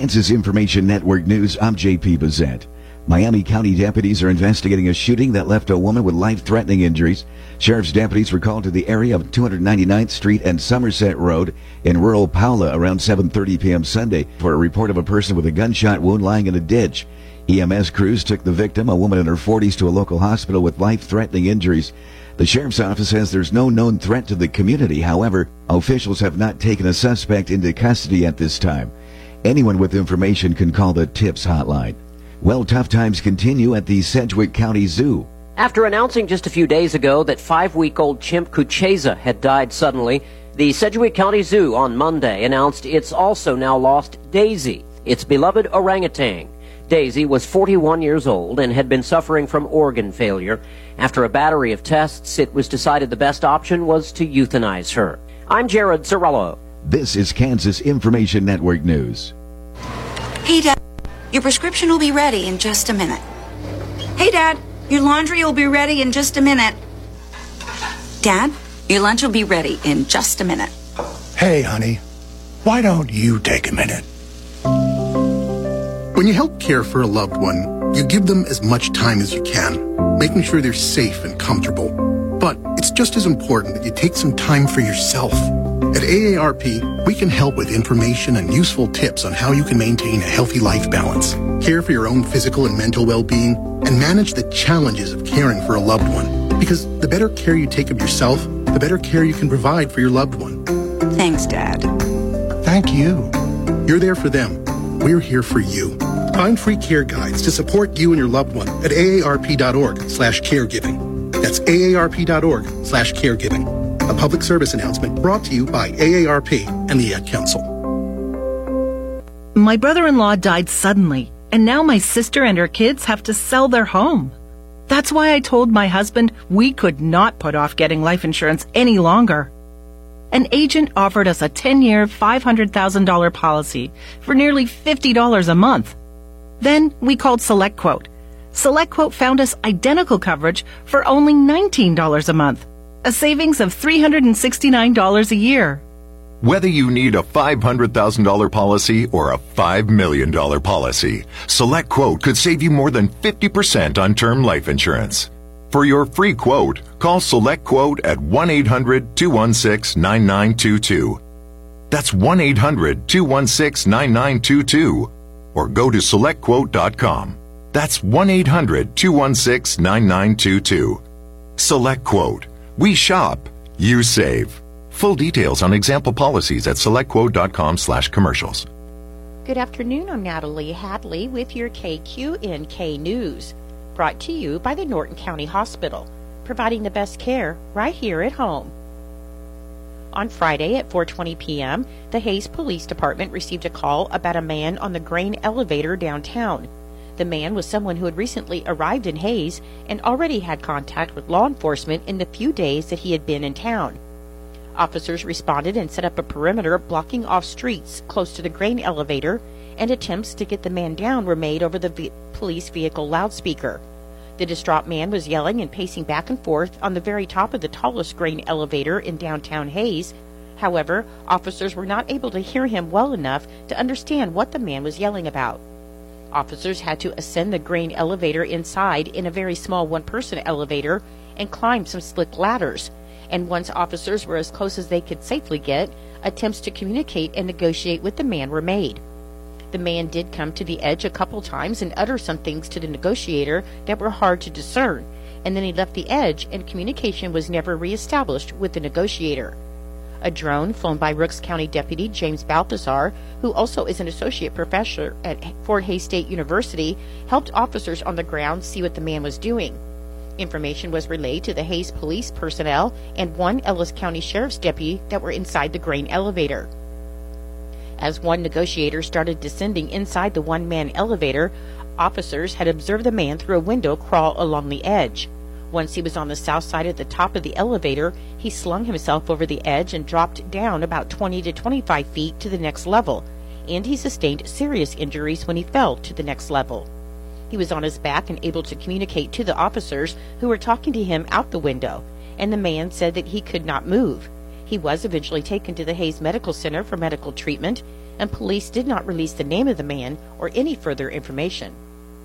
Kansas Information Network News, I'm J.P. Bazette. Miami County deputies are investigating a shooting that left a woman with life-threatening injuries. Sheriff's deputies were called to the area of 299th Street and Somerset Road in rural Paula around 7:30 p.m. Sunday for a report of a person with a gunshot wound lying in a ditch. EMS crews took the victim, a woman in her 40s, to a local hospital with life-threatening injuries. The sheriff's office says there's no known threat to the community. However, officials have not taken a suspect into custody at this time. Anyone with information can call the TIPS hotline. Well, tough times continue at the Sedgwick County Zoo. After announcing just a few days ago that 5-week-old chimp Kucheza had died suddenly, the Sedgwick County Zoo on Monday announced it's also now lost Daisy, its beloved orangutan. Daisy was 41 years old and had been suffering from organ failure. After a battery of tests, it was decided the best option was to euthanize her. I'm Jared Cirillo. This is Kansas Information Network News. Hey, Dad, your prescription will be ready in just a minute. Hey, Dad, your laundry will be ready in just a minute. Dad, your lunch will be ready in just a minute. Hey, honey, why don't you take a minute? When you help care for a loved one, you give them as much time as you can, making sure they're safe and comfortable. But it's just as important that you take some time for yourself. At AARP, we can help with information and useful tips on how you can maintain a healthy life balance, care for your own physical and mental well-being, and manage the challenges of caring for a loved one. Because the better care you take of yourself, the better care you can provide for your loved one. Thanks, Dad. Thank you. You're there for them. We're here for you. Find free care guides to support you and your loved one at aarp.org/caregiving. That's aarp.org/caregiving. A public service announcement brought to you by AARP and the Ad Council. My brother-in-law died suddenly, and now my sister and her kids have to sell their home. That's why I told my husband we could not put off getting life insurance any longer. An agent offered us a 10-year, $500,000 policy for nearly $50 a month. Then we called SelectQuote. SelectQuote found us identical coverage for only $19 a month, a savings of $369 a year. Whether you need a $500,000 policy or a $5 million policy, SelectQuote could save you more than 50% on term life insurance. For your free quote, call SelectQuote at 1-800-216-9922. That's 1-800-216-9922. Or go to SelectQuote.com. That's 1-800-216-9922. SelectQuote. We shop, you save. Full details on example policies at SelectQuote.com/commercials. Good afternoon, I'm Natalie Hadley with your KQNK News. Brought to you by the Norton County Hospital, providing the best care right here at home. On Friday at 4:20 p.m., the Hayes Police Department received a call about a man on the grain elevator downtown. The man was someone who had recently arrived in Hayes and already had contact with law enforcement in the few days that he had been in town. Officers responded and set up a perimeter blocking off streets close to the grain elevator, and attempts to get the man down were made over the police vehicle loudspeaker. The distraught man was yelling and pacing back and forth on the very top of the tallest grain elevator in downtown Hayes. However, officers were not able to hear him well enough to understand what the man was yelling about. Officers had to ascend the grain elevator inside in a very small one-person elevator and climb some slick ladders. And once officers were as close as they could safely get, attempts to communicate and negotiate with the man were made. The man did come to the edge a couple times and utter some things to the negotiator that were hard to discern, and then he left the edge and communication was never reestablished with the negotiator. A drone flown by Rooks County Deputy James Balthazar, who also is an associate professor at Fort Hays State University, helped officers on the ground see what the man was doing. Information was relayed to the Hayes police personnel and one Ellis County Sheriff's deputy that were inside the grain elevator. As one negotiator started descending inside the one-man elevator, officers had observed the man through a window crawl along the edge. Once he was on the south side at the top of the elevator, he slung himself over the edge and dropped down about 20 to 25 feet to the next level, and he sustained serious injuries when he fell to the next level. He was on his back and able to communicate to the officers who were talking to him out the window, and the man said that he could not move. He was eventually taken to the Hayes Medical Center for medical treatment. and police did not release the name of the man or any further information.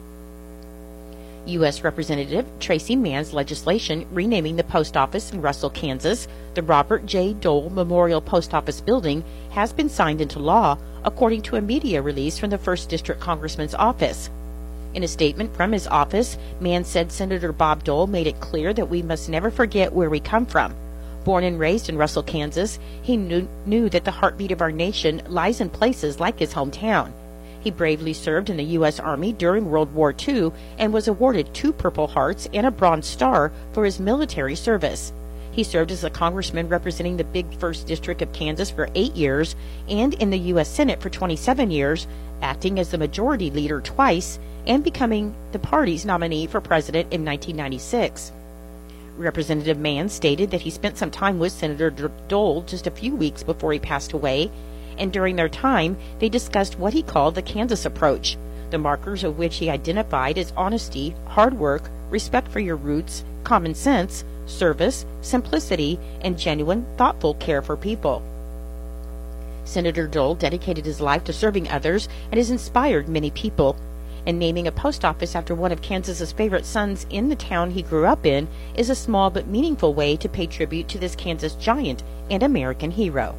U.S. Representative Tracy Mann's legislation renaming the post office in Russell, Kansas, the Robert J. Dole Memorial Post Office Building, has been signed into law, according to a media release from the 1st District Congressman's office. In a statement from his office, Mann said Senator Bob Dole made it clear that we must never forget where we come from. Born and raised in Russell, Kansas, he knew that the heartbeat of our nation lies in places like his hometown. He bravely served in the U.S. Army during World War II and was awarded 2 Purple Hearts and a Bronze Star for his military service. He served as a congressman representing the big 1st District of Kansas for 8 years and in the U.S. Senate for 27 years, acting as the majority leader twice and becoming the party's nominee for president in 1996. Representative Mann stated that he spent some time with Senator Dole just a few weeks before he passed away, and during their time, they discussed what he called the Kansas approach, the markers of which he identified as honesty, hard work, respect for your roots, common sense, service, simplicity, and genuine, thoughtful care for people. Senator Dole dedicated his life to serving others and has inspired many people. And naming a post office after one of Kansas's favorite sons in the town he grew up in is a small but meaningful way to pay tribute to this Kansas giant and American hero.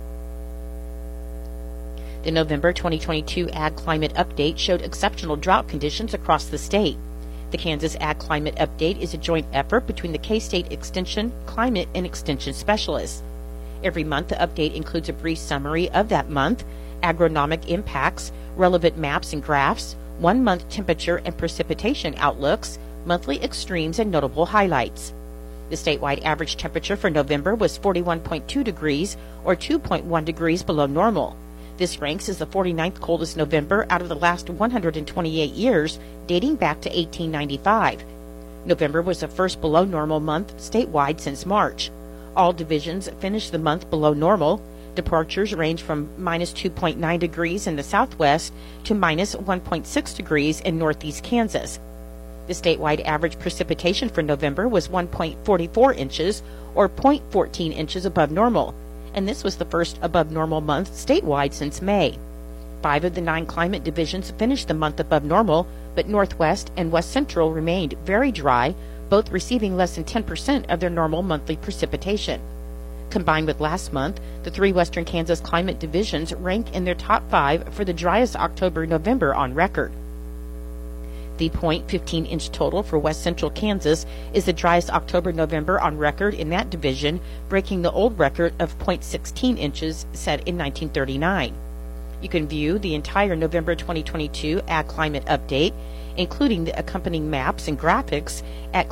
The November 2022 Ag Climate Update showed exceptional drought conditions across the state. The Kansas Ag Climate Update is a joint effort between the K-State Extension, Climate, and Extension Specialists. Every month, the update includes a brief summary of that month, agronomic impacts, relevant maps and graphs, 1-month temperature and precipitation outlooks, monthly extremes, and notable highlights. The statewide average temperature for November was 41.2 degrees, or 2.1 degrees below normal. This ranks as the 49th coldest November out of the last 128 years, dating back to 1895. November was the first below normal month statewide since March. All divisions finished the month below normal. Departures range from minus 2.9 degrees in the southwest to minus 1.6 degrees in northeast Kansas. The statewide average precipitation for November was 1.44 inches, or 0.14 inches above normal, and this was the first above normal month statewide since May. 5 of the 9 climate divisions finished the month above normal, but Northwest and West Central remained very dry, both receiving less than 10% of their normal monthly precipitation. Combined with last month, the 3 Western Kansas climate divisions rank in their top 5 for the driest October-November on record. The 0.15-inch total for West Central Kansas is the driest October-November on record in that division, breaking the old record of 0.16 inches set in 1939. You can view the entire November 2022 Ag Climate Update, including the accompanying maps and graphics, at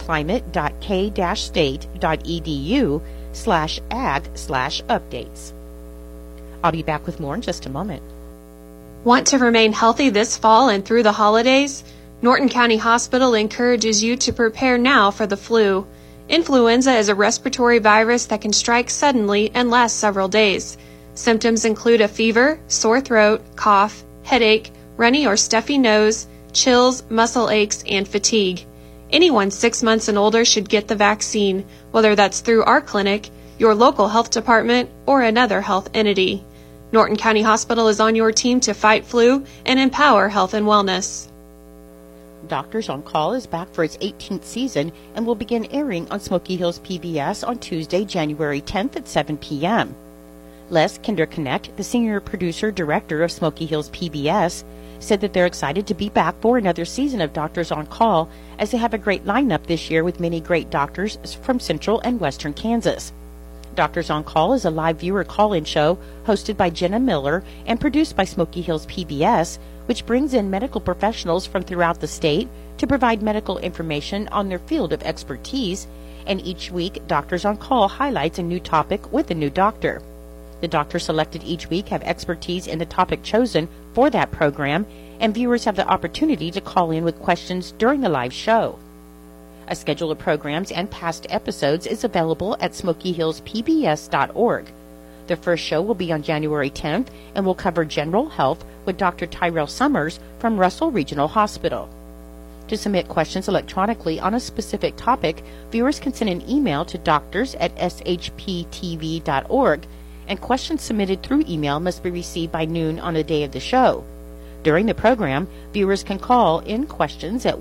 climate.k-state.edu/ag/updates. I'll be back with more in just a moment. Want to remain healthy this fall and through the holidays? Norton County Hospital encourages you to prepare now for the flu. Influenza is a respiratory virus that can strike suddenly and last several days. Symptoms include a fever, sore throat, cough, headache, runny or stuffy nose, chills, muscle aches, and fatigue. Anyone 6 months and older should get the vaccine, whether that's through our clinic, your local health department, or another health entity. Norton County Hospital is on your team to fight flu and empower health and wellness. Doctors on Call is back for its 18th season and will begin airing on Smoky Hills PBS on Tuesday, January 10th at 7 p.m. Les Kinderknecht, the senior producer-director of Smoky Hills PBS, said that they're excited to be back for another season of Doctors on Call, as they have a great lineup this year with many great doctors from Central and Western Kansas. Doctors on Call is a live viewer call-in show hosted by Jenna Miller and produced by Smoky Hills PBS, which brings in medical professionals from throughout the state to provide medical information on their field of expertise, and each week Doctors on Call highlights a new topic with a new doctor. The doctors selected each week have expertise in the topic chosen for that program, and viewers have the opportunity to call in with questions during the live show. A schedule of programs and past episodes is available at smokyhillspbs.org. The first show will be on January 10th and will cover general health with Dr. Tyrell Summers from Russell Regional Hospital. To submit questions electronically on a specific topic, viewers can send an email to doctors@shptv.org, and questions submitted through email must be received by noon on the day of the show. During the program, viewers can call in questions at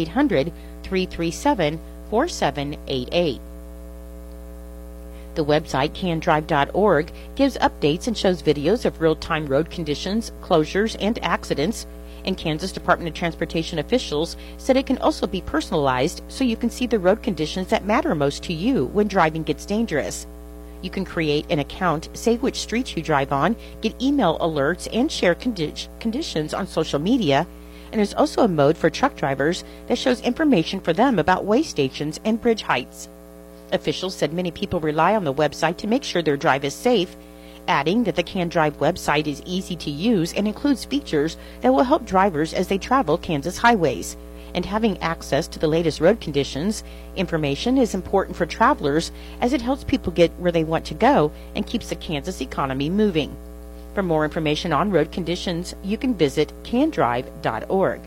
1-800-337-4788. The website candrive.org gives updates and shows videos of real-time road conditions, closures, and accidents. And Kansas Department of Transportation officials said it can also be personalized so you can see the road conditions that matter most to you when driving gets dangerous. You can create an account, say which streets you drive on, get email alerts, and share conditions on social media. And there's also a mode for truck drivers that shows information for them about way stations and bridge heights. Officials said many people rely on the website to make sure their drive is safe, adding that the CanDrive website is easy to use and includes features that will help drivers as they travel Kansas highways. And having access to the latest road conditions information is important for travelers as it helps people get where they want to go and keeps the Kansas economy moving. For more information on road conditions, you can visit candrive.org.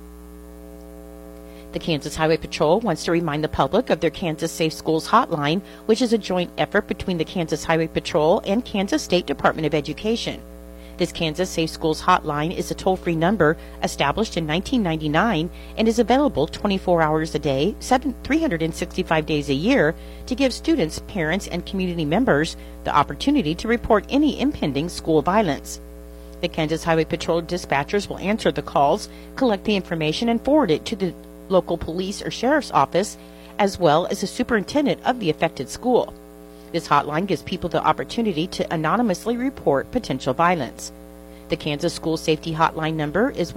The Kansas Highway Patrol wants to remind the public of their Kansas Safe Schools Hotline, which is a joint effort between the Kansas Highway Patrol and Kansas State Department of Education. This Kansas Safe Schools Hotline is a toll-free number established in 1999 and is available 24 hours a day, 365 days a year to give students, parents, and community members the opportunity to report any impending school violence. The Kansas Highway Patrol dispatchers will answer the calls, collect the information, and forward it to the local police or sheriff's office, as well as the superintendent of the affected school. This hotline gives people the opportunity to anonymously report potential violence. The Kansas School Safety Hotline number is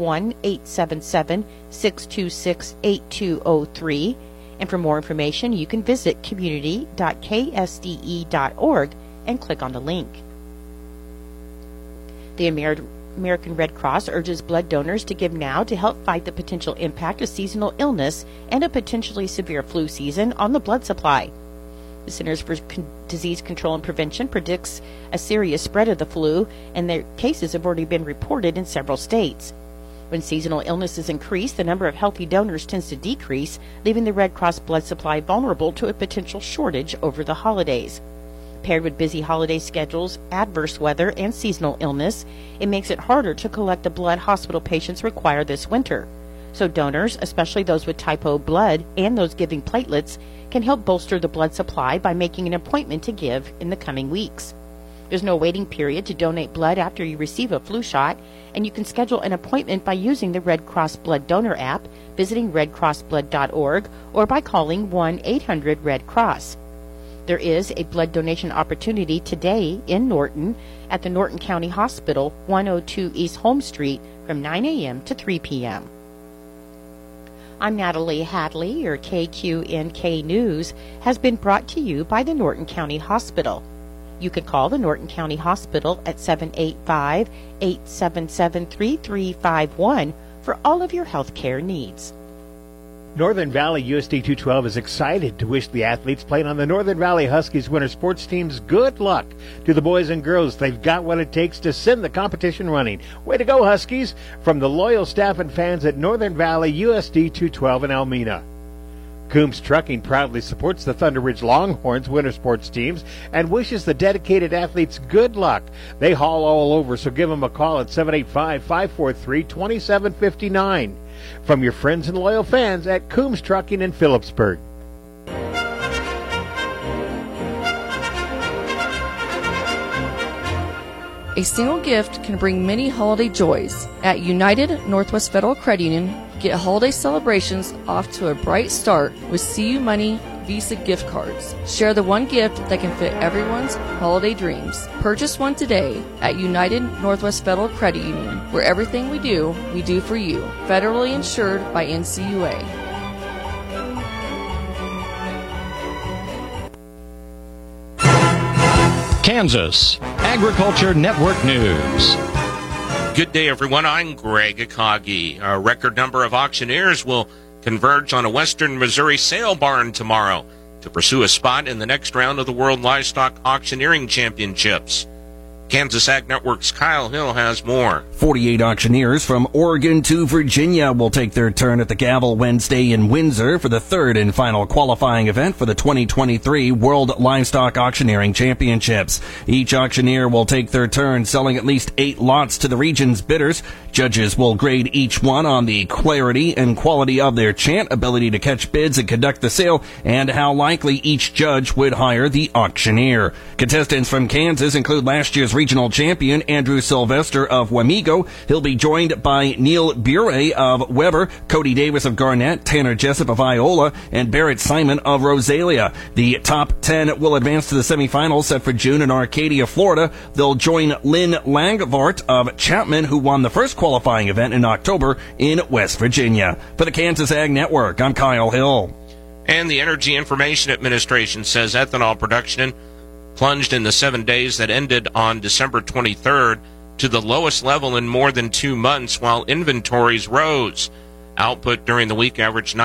1-877-626-8203, and for more information, you can visit community.ksde.org and click on the link. The American Red Cross urges blood donors to give now to help fight the potential impact of seasonal illness and a potentially severe flu season on the blood supply. The Centers for Disease Control and Prevention predicts a serious spread of the flu, and their cases have already been reported in several states. When seasonal illnesses increase, the number of healthy donors tends to decrease, leaving the Red Cross blood supply vulnerable to a potential shortage over the holidays. Paired with busy holiday schedules, adverse weather, and seasonal illness, it makes it harder to collect the blood hospital patients require this winter. So donors, especially those with type O blood and those giving platelets, can help bolster the blood supply by making an appointment to give in the coming weeks. There's no waiting period to donate blood after you receive a flu shot, and you can schedule an appointment by using the Red Cross Blood Donor app, visiting redcrossblood.org, or by calling 1-800-RED-CROSS. There is a blood donation opportunity today in Norton at the Norton County Hospital, 102 East Home Street, from 9 a.m. to 3 p.m. I'm Natalie Hadley. Your KQNK News has been brought to you by the Norton County Hospital. You can call the Norton County Hospital at 785-877-3351 for all of your health care needs. Northern Valley USD 212 is excited to wish the athletes playing on the Northern Valley Huskies winter sports teams good luck. To the boys and girls, they've got what it takes to send the competition running. Way to go, Huskies! From the loyal staff and fans at Northern Valley USD 212 in Almena. Coombs Trucking proudly supports the Thunder Ridge Longhorns winter sports teams and wishes the dedicated athletes good luck. They haul all over, so give them a call at 785-543-2759. From your friends and loyal fans at Coombs Trucking in Phillipsburg. A single gift can bring many holiday joys. At United Northwest Federal Credit Union, get holiday celebrations off to a bright start with CU Money Visa gift cards. Share the one gift that can fit everyone's holiday dreams. Purchase one today at United Northwest Federal Credit Union, where everything we do for you. Federally insured by NCUA. Kansas Agriculture Network News. Good day, everyone. I'm Greg Akagi. A record number of auctioneers will converge on a western Missouri sale barn tomorrow to pursue a spot in the next round of the World Livestock Auctioneering Championships. Kansas Ag Network's Kyle Hill has more. 48 auctioneers from Oregon to Virginia will take their turn at the gavel Wednesday in Windsor for the third and final qualifying event for the 2023 World Livestock Auctioneering Championships. Each auctioneer will take their turn selling at least 8 lots to the region's bidders. Judges will grade each one on the clarity and quality of their chant, ability to catch bids and conduct the sale, and how likely each judge would hire the auctioneer. Contestants from Kansas include last year's regional champion Andrew Sylvester of Wamego. He'll be joined by Neil Bure of Weber, Cody Davis of Garnett, Tanner Jessup of Iola, and Barrett Simon of Rosalia. The top 10 will advance to the semifinals set for June in Arcadia, Florida. They'll join Lynn Langvart of Chapman, who won the first qualifying event in October in West Virginia. For the Kansas Ag Network, I'm Kyle Hill. And the Energy Information Administration says ethanol production plunged in the 7 days that ended on December 23rd to the lowest level in more than 2 months, while inventories rose. Output during the week averaged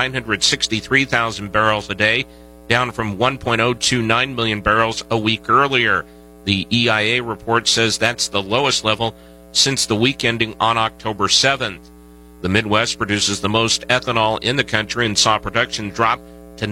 963,000 barrels a day, down from 1.029 million barrels a week earlier. The EIA report says that's the lowest level since the week ending on October 7th. The Midwest produces the most ethanol in the country and saw production drop to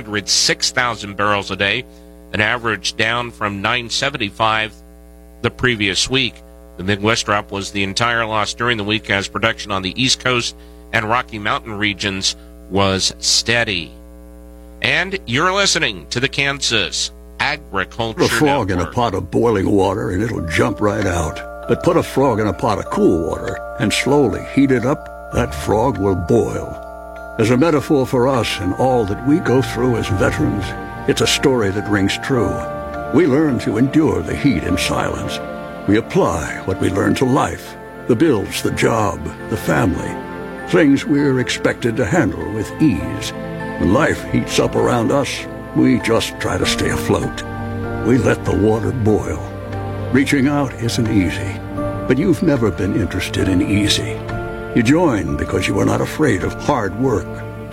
906,000 barrels a day, an average down from 975 the previous week. The Midwest drop was the entire loss during the week as production on the East Coast and Rocky Mountain regions was steady. And you're listening to the Kansas Agriculture Put a frog Network. in a pot of boiling water and it'll jump right out. But put a frog in a pot of cool water and slowly heat it up, that frog will boil. As a metaphor for us and all that we go through as veterans, it's a story that rings true. We learn to endure the heat in silence. We apply what we learn to life, the bills, the job, the family, things we're expected to handle with ease. When life heats up around us, we just try to stay afloat. We let the water boil. Reaching out isn't easy, but you've never been interested in easy. You join because you are not afraid of hard work.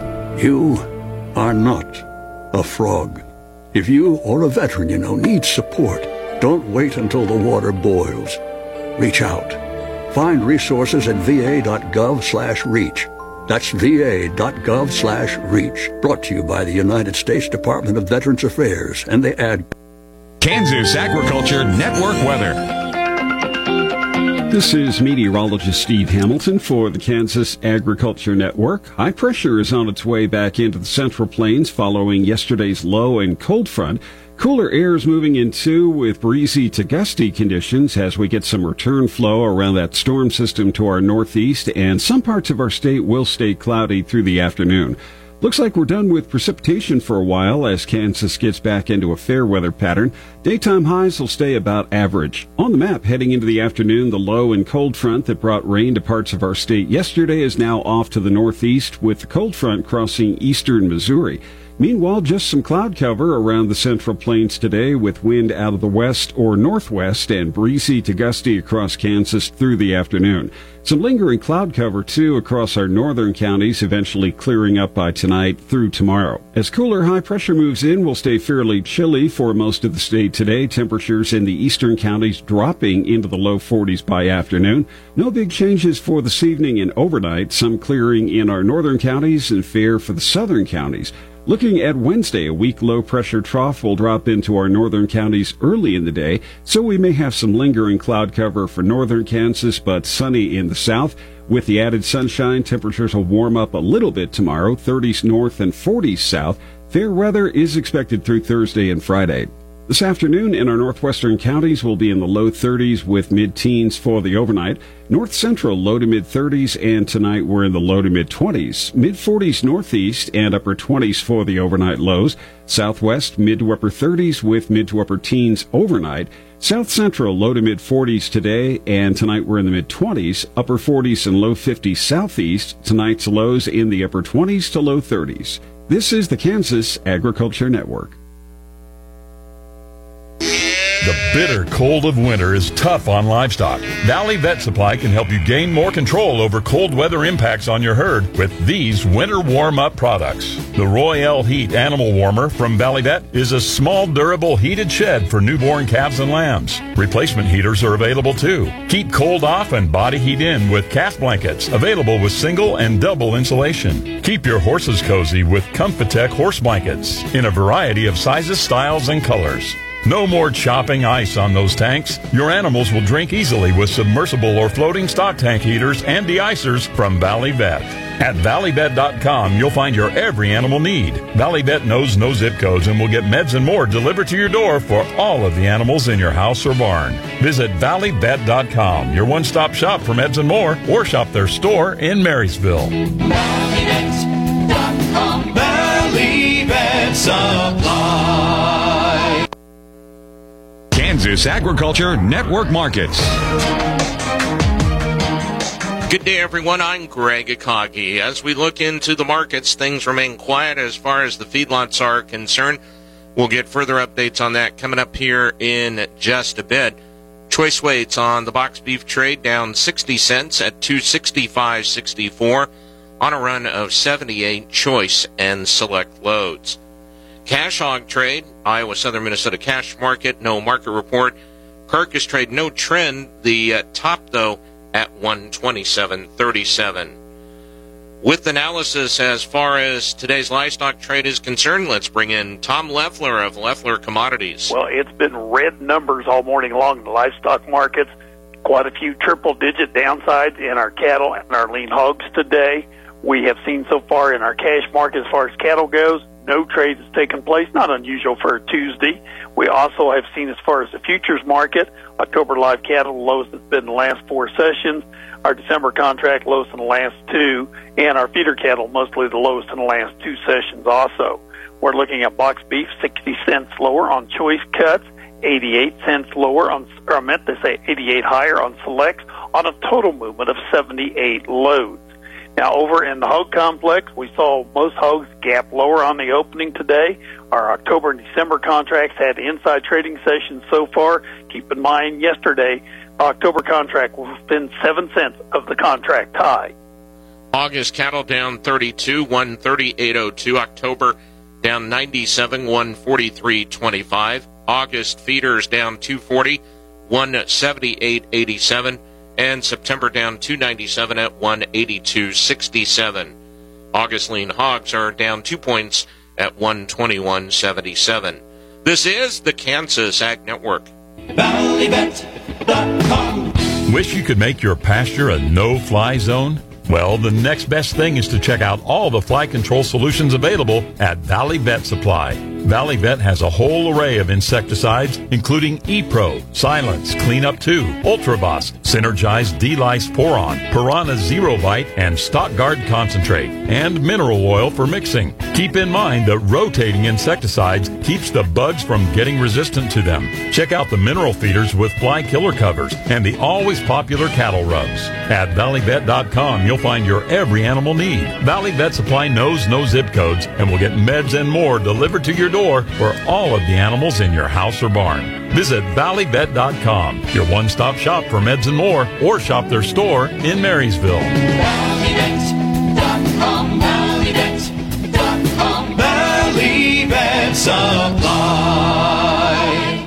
You are not a frog. If you or a veteran you know needs support, don't wait until the water boils. Reach out. Find resources at va.gov/reach. That's va.gov/reach. Brought to you by the United States Department of Veterans Affairs and the Ad. Kansas Agriculture Network weather. This is meteorologist Steve Hamilton for the Kansas Agriculture Network. High pressure is on its way back into the Central Plains following yesterday's low and cold front. Cooler air is moving in too with breezy to gusty conditions as we get some return flow around that storm system to our northeast, and some parts of our state will stay cloudy through the afternoon. Looks like we're done with precipitation for a while as Kansas gets back into a fair weather pattern. Daytime highs will stay about average. On the map, heading into the afternoon, the low and cold front that brought rain to parts of our state yesterday is now off to the northeast, with the cold front crossing eastern Missouri. Meanwhile, just some cloud cover around the Central Plains today with wind out of the west or northwest and breezy to gusty across Kansas through the afternoon. Some lingering cloud cover, too, across our northern counties, eventually clearing up by tonight through tomorrow. As cooler high pressure moves in, we'll stay fairly chilly for most of the state today. Temperatures in the eastern counties dropping into the low 40s by afternoon. No big changes for this evening and overnight. Some clearing in our northern counties and fair for the southern counties. Looking at Wednesday, a weak low-pressure trough will drop into our northern counties early in the day, so we may have some lingering cloud cover for northern Kansas, but sunny in the south. With the added sunshine, temperatures will warm up a little bit tomorrow, 30s north and 40s south. Fair weather is expected through Thursday and Friday. This afternoon in our northwestern counties will be in the low 30s with mid-teens for the overnight. North central low to mid-30s, and tonight we're in the low to mid-20s. Mid-40s northeast and upper 20s for the overnight lows. Southwest mid to upper 30s with mid to upper teens overnight. South central low to mid-40s today, and tonight we're in the mid-20s. Upper 40s and low 50s southeast. Tonight's lows in the upper 20s to low 30s. This is the Kansas Agriculture Network. The bitter cold of winter is tough on livestock. Valley Vet Supply can help you gain more control over cold weather impacts on your herd with these winter warm-up products. The Royale Heat Animal Warmer from Valley Vet is a small, durable heated shed for newborn calves and lambs. Replacement heaters are available too. Keep cold off and body heat in with calf blankets, available with single and double insulation. Keep your horses cozy with Comfitech horse blankets in a variety of sizes, styles, and colors. No more chopping ice on those tanks. Your animals will drink easily with submersible or floating stock tank heaters and de-icers from Valley Vet. At valleyvet.com, you'll find your every animal need. Valley Vet knows no zip codes and will get meds and more delivered to your door for all of the animals in your house or barn. Visit valleyvet.com, your one-stop shop for meds and more, or shop their store in Marysville. valleyvet.com. Valley Vet Supply. Kansas Agriculture Network Markets. Good day, everyone. I'm Greg Akagi. As we look into the markets, things remain quiet as far as the feedlots are concerned. We'll get further updates on that coming up here in just a bit. Choice weights on the box beef trade down 60 cents at $265.64 on a run of 78 choice and select loads. Cash hog trade, Iowa Southern Minnesota cash market, no market report. Carcass trade, no trend. The top, though, at 127.37. With analysis as far as today's livestock trade is concerned, let's bring in Tom Leffler of Leffler Commodities. Well, it's been red numbers all morning long in the livestock markets. Quite a few triple-digit downsides in our cattle and our lean hogs today. We have seen so far in our cash market as far as cattle goes, no trade has taken place, not unusual for a Tuesday. We also have seen as far as the futures market, October live cattle, the lowest it's been in the last 4 sessions, our December contract lowest in the last 2, and our feeder cattle mostly the lowest in the last 2 sessions also. We're looking at box beef, 60 cents lower on choice cuts, 88 cents lower on, or I meant to say 88 higher on selects, on a total movement of 78 loads. Now, over in the hog complex, we saw most hogs gap lower on the opening today. Our October and December contracts had inside trading sessions so far. Keep in mind, yesterday, October contract was within 7 cents of the contract high. August cattle down 32, 138.02. October down 97, 143.25. August feeders down 240, 178.87. And September down 297 at 182.67. August lean hogs are down 2 points at 121.77. This is the Kansas Ag Network. valleyvet.com. Wish you could make your pasture a no-fly zone? Well, the next best thing is to check out all the fly control solutions available at Valley Vet Supply. Valley Vet has a whole array of insecticides, including E-Pro, Silence, Cleanup 2, Ultrabos, Synergize D-Lice Poron, Piranha Zero Bite, and Stock Guard Concentrate, and mineral oil for mixing. Keep in mind that rotating insecticides keeps the bugs from getting resistant to them. Check out the mineral feeders with fly killer covers and the always popular cattle rubs. At valleyvet.com, you'll find your every animal need. Valley Vet Supply knows no zip codes and will get meds and more delivered to your door for all of the animals in your house or barn. Visit valleyvet.com, your one-stop shop for meds and more, or shop their store in Marysville. valleyvet.com. valleyvet.com. Valley Vet Supply.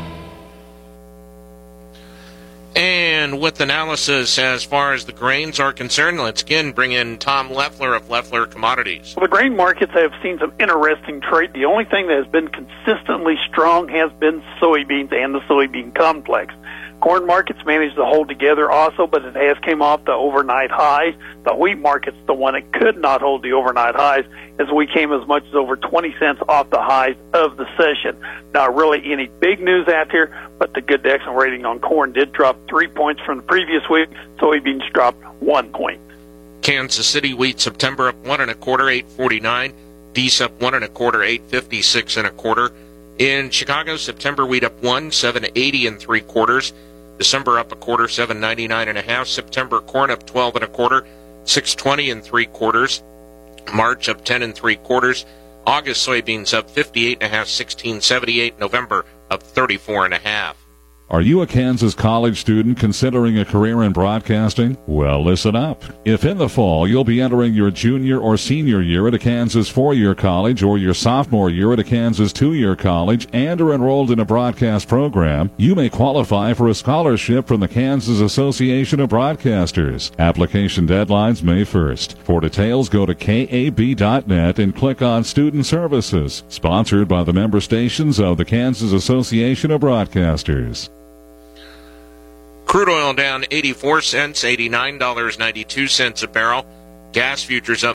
And with analysis as far as the grains are concerned, let's again bring in Tom Leffler of Leffler Commodities. Well, the grain markets have seen some interesting trade. The only thing that has been consistently strong has been soybeans and the soybean complex. Corn markets managed to hold together also, but it has came off the overnight highs. The wheat market's the one that could not hold the overnight highs, as we came as much as over 20 cents off the highs of the session. Not really any big news out here, but the good excellent rating on corn did drop 3 points from the previous week. Soybeans dropped 1 point. Kansas City wheat September up 1 1/4, 8.49. Dees up 1 1/4, 8.56 1/4. In Chicago, September wheat up 1, 7.80 3/4. December up 1/4, 7.99 1/2. September corn up 12 1/4, 6.20 3/4. March up 10 3/4. August soybeans up 58 1/2, 16.78. November up 34 1/2. Are you a Kansas college student considering a career in broadcasting? Well, listen up. If in the fall you'll be entering your junior or senior year at a Kansas 4-year college or your sophomore year at a Kansas 2-year college and are enrolled in a broadcast program, you may qualify for a scholarship from the Kansas Association of Broadcasters. Application deadlines May 1st. For details, go to kab.net and click on Student Services. Sponsored by the member stations of the Kansas Association of Broadcasters. Crude oil down 84 cents, $89.92 a barrel. Gas futures up